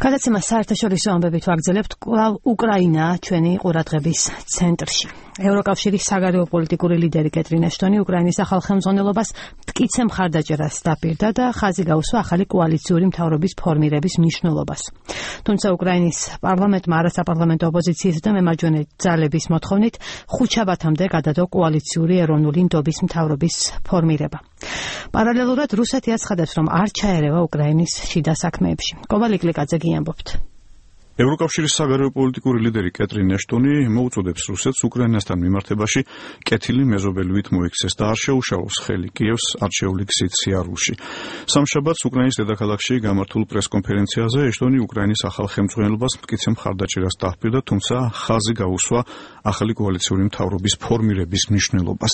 გადაცემა საერთაშორისო ამბებით ვაგრძელებთ კვლავ უკრაინა ჩვენი ყურადღების ცენტრში. ევროკავშირის საგარეო პოლიტიკური ლიდერი კეტრინ ეშტონი უკრაინის ახალ ხელმძღვანელობას მტკიცე მხარდაჭერას დაპირდა და ხაზი გაუსვა ახალი კოალიციური მთავრობის ფორმირების მნიშვნელობას. თუმცა უკრაინის პარლამენტმა არასაპარლამენტო ოპოზიციის და მემარჯვენე ძალების მოთხოვნით ხუთშაბათამდე გადადო კოალიციური ეროვნული ნდობის მთავრობის ფორმირება. პარალელურად რუსეთი აცხადებს, რომ არ ჩაერევა უკრაინის შიდა საქმეებში. კოვალ იკლიკაძე გიამბობთ. ევროკავშირის საგარეო პოლიტიკური ლიდერი კეტრინ ეშტონი მოუწოდებს რუსეთს უკრაინასთან მიმართებაში კეთილი მეზობელივით მოიქცეს და არ შეუშალოს ხელი კიევს არჩეული გზით სიარულში. სამშაბათს უკრაინის დედაქალაქში გამართულ პრესკონფერენციაზე ეშტონი უკრაინის ახალ ხელმძღვანელობას მტკიცე მხარდაჭერას დაჰპირდა, თუმცა ხაზი გაუსვა ახალი კოალიციური მთავრობის ფორმირების მნიშვნელობას.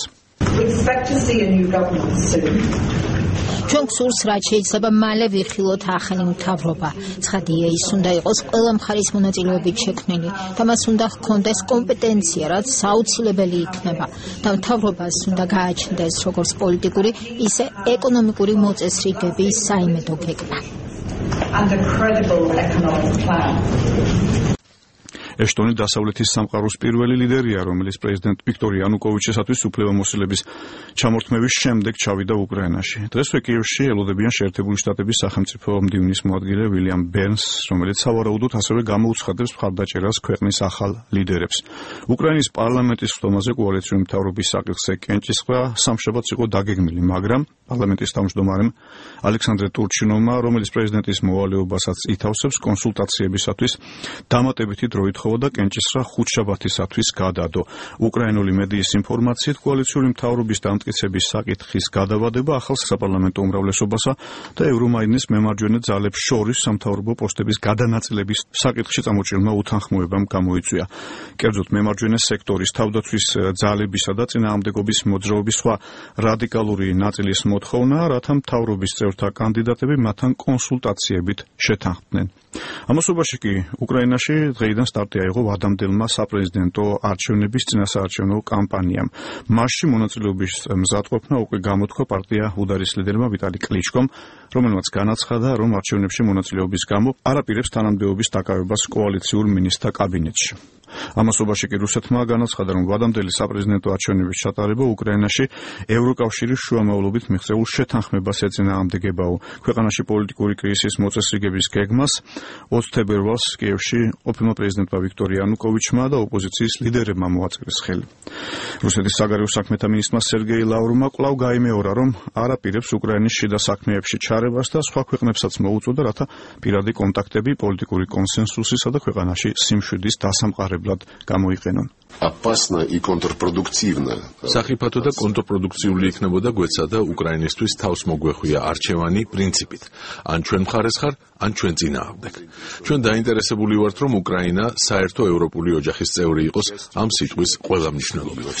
ჩვენ გსურს, რაც შეიძლება მალე ვიხილოთ ახალი მთავრობა. ცხადია, ის უნდა იყოს ყველა მხარის მონაწილეობით შექმნილი და მას უნდა ჰქონდეს კომპეტენცია, რაც საუცილებელი იქნება და მთავრობას უნდა გააჩნდეს როგორც პოლიტიკური, ისე ეკონომიკური მოწესრიგების საიმედო გეგმა. ეშტონი დასავლეთის სამყაროს პირველი ლიდერია, რომელიც პრეზიდენტ ვიქტორ იანუკოვიჩისათვის უფლებამოსილების ჩამორთმევის შემდეგ ჩავიდა უკრაინაში. დღესვე კიევში ელოდებიან შეერთებული შტატების სახელმწიფო მდივნის მოადგილე ვილიამ ბერნს, რომელიც სავარაუდოდ ასევე გამოუცხადებს მხარდაჭერას ქვეყნის ახალ ლიდერებს. უკრაინის პარლამენტის ხდომაზე კოალიციური მთავრობის საკითხზე კენჭისყრა სამშაბათს იყო დაგეგმილი, მაგრამ პარლამენტის თავმჯდომარემ ალექსანდრე ტურჩინოვმა, რომელიც პრეზიდენტის მოვალეობასაც ითავსებს კონსულტაციებისათვის, დამატებითი დრო ითხოვა და კენჭისყრა ხუთშაბათისათვის გადადო. უკრაინული მედიის ინფორმაციით კოალიციური მთავრობის დამტკიცების საკითხის გადავადება ახალ საპარლამენტო უმრავლესობასა და ევრომაიდნის მემარჯვენე ძალებს შორის სამთავრობო პოსტების გადანაწილების საკითხში წამოჭრილმა უთანხმოებამ გამოიწვია. კერძოდ მემარჯვენე სექტორის თავდაცვის ძალებისა და წინააღმდეგობის მოძრაობის სხვა რადიკალური ნაწილის მოთხოვნა, რათა მთავრობის წევრთა კანდიდატები მათთან კონსულტაციებით შეთანხმდნენ. ამასობაში კი უკრაინაში დღეიდან სტარტი აიღო ვადამდელმა საპრეზიდენტო არჩევნების წინასაარჩევნო კამპანიამ. მასში მონაწილეობის მზადყოფნა უკვე გამოთქვა პარტია უდარის ლიდერმა ვიტალი კლიჩკომ, რომელმაც განაცხადა, რომ არჩევნებში მონაწილეობის გამო არ აპირებს თანამდებობის დაკავებას კოალიციურ მინისტრთა კაბინეტში. ამასობაში კი რუსეთმა განაცხადა, რომ ვადამდელი საპრეზიდენტო არჩევნების ჩატარება უკრაინაში ევროკავშირის შუამავლობით მიღწეულ შეთანხმებას ეწინააღმდეგებაო. ქვეყანაში პოლიტიკური კრიზისის მოწესრიგების გეგმას 20 თებერვალს კიევში ყოფილმა პრეზიდენტმა ვიქტორ იანუკოვიჩმა და ოპოზიციის ლიდერებმა მოაწერეს ხელი. რუსეთის საგარეო საქმეთა მინისტრმა სერგეი ლავროვმა კვლავ გაიმეორა, რომ არ აპირებს უკრაინის შიდა საქმეებში ჩარევას და სხვა ქვეყნებსაც მოუწოდა, რათა პირადი კონტაქტები პოლიტიკური კონსენსუსისა და ქვეყანაში სიმშვიდის დასამყარებლად გამოიყენონ. სახიფათო და კონტრპროდუქციული იქნებოდა გვეცა და უკრაინისთვის თავს მოგვეხვია არჩევანი პრინციპით. ან ჩვენ მხარეს ხარ, ან ჩვენ წინააღმდეგ. ჩვენ დაინტერესებული ვართ, რომ უკრაინა საერთო ევროპული ოჯახის წევრი იყოს ამ სიტყვის ყველა მნიშვნელობით.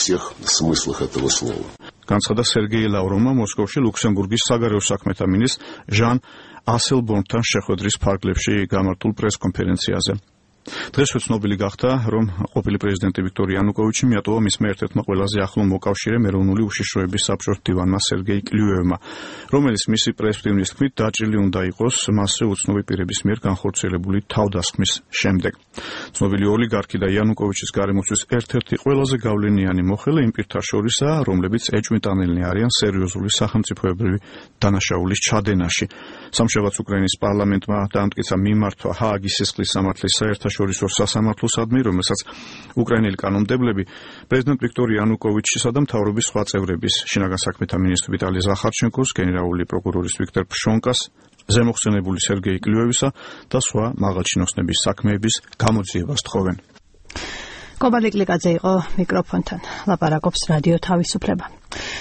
განცხადა სერგეი ლავროვმა მოსკოვში ლუქსემბურგის საგარეო საქმეთა მინისტრ ჟან ასელბორნთან შეხვედრის ფარგლებში გამართულ პრესკონფერენციაზე. დღესვე ცნობილი გახდა, რომ ყოფილი პრეზიდენტი ვიქტორ იანუკოვიჩი მიატოვა მისმა ერთ-ერთმა ყველაზე ახლო მოკავშირემ ეროვნული უშიშროების საბჭოს მდივანმა სერგეი კლიუევმა, რომელიც მისი პრესმდივნის თქმით დაჭრილი უნდა იყოს მასზე უცნობი პირების მიერ განხორციელებული თავდასხმის შემდეგ. ცნობილი ოლიგარქი და იანუკოვიჩის გარემოსთვის ერთ-ერთი ყველაზე გავლენიანი მოხელე იმ პირთა შორისაა, რომლებიც ეჭვმიტანილნი არიან სერიოზული სახელმწიფოებრივი დანაშაულის ჩადენაში. სამშაბათს უკრაინის პარლამენტმა დაამტკიცა მიმართვა ჰააგის სისხლის სამართლის საერთაშორისო სასამართლოსადმი, რომელსაც უკრაინელი კანონმდებლები პრეზიდენტ ვიქტორ იანუკოვიჩისა და მთავრობის სხვა წევრების, შინაგან საქმეთა მინისტრ ვიტალი ზახარჩენკოს, გენერალური პროკურორის ვიქტორ ფშონკას, ზემოხსენებული სერგეი კლიუევისა და სხვა მაღალჩინოსნების საქმეების გამოძიებას თხოვენ. კოვალ იკლიკაძე იყო მიკროფონთან. ლაპარაკობს რადიო თავისუფლება.